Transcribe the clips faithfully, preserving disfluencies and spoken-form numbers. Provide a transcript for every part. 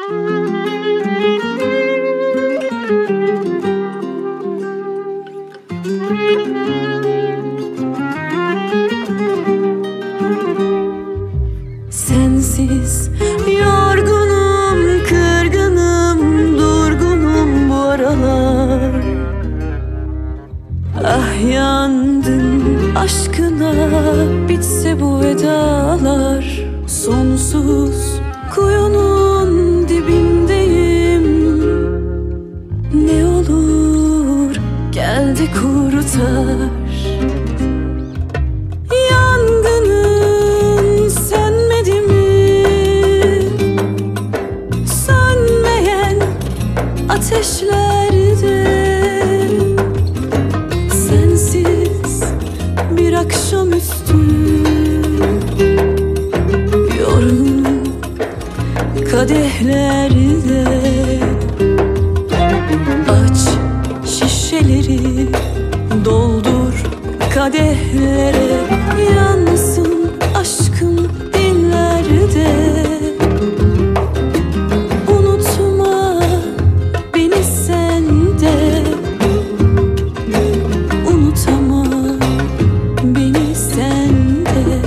Sensiz yorgunum, kırgınım, durgunum bu aralar. Ah yandım aşkına, bitse bu vedalar. Sonsuz kuyunun dibindeyim. Ne olur gel de kurtar. Yangının sönmedi mi? Sönmeyen ateşlerde. Sensiz bir akşamüstü, yorgunum kadehlerde. Aç şişeleri, doldur kadehlere. Yansın aşkım dillerde. Unutma beni sende. Unutama beni sende.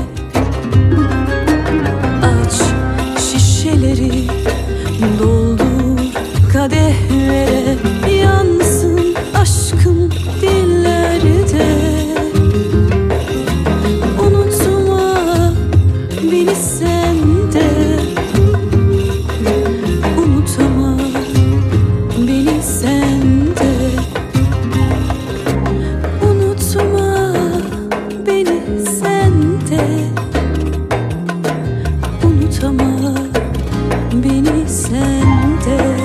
Aç şişeleri, doldur kadehlere. Yansın aşkım dillerde. Unutma beni sende. Unutama beni sende. Unutma beni sende. Unutama beni sende.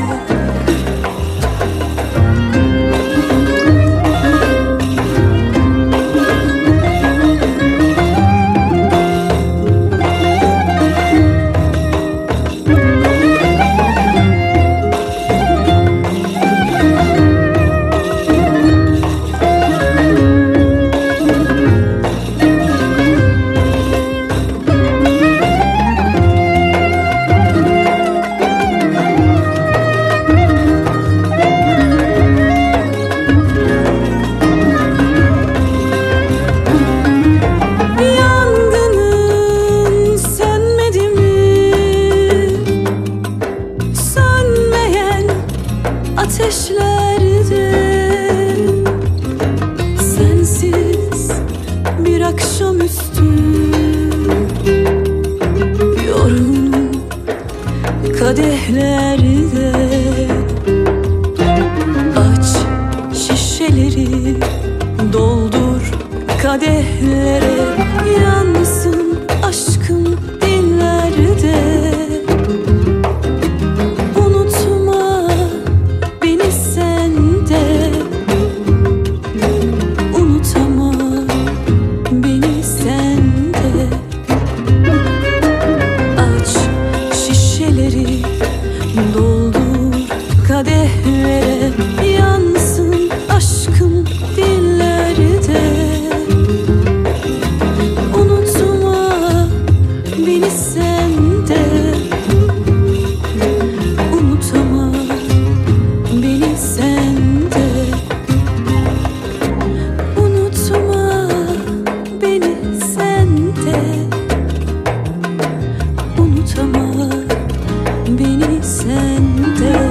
Ateşlerde. Sensiz bir akşamüstü, yorgunum kadehlerde. Aç şişeleri, doldur kadehlere. Yansın aşkım dillerde. Doldur kadehlere. Yansın aşkım dillerde. Unutma beni sende. Unutama beni sende. Unutma beni sende. Unutama beni sende.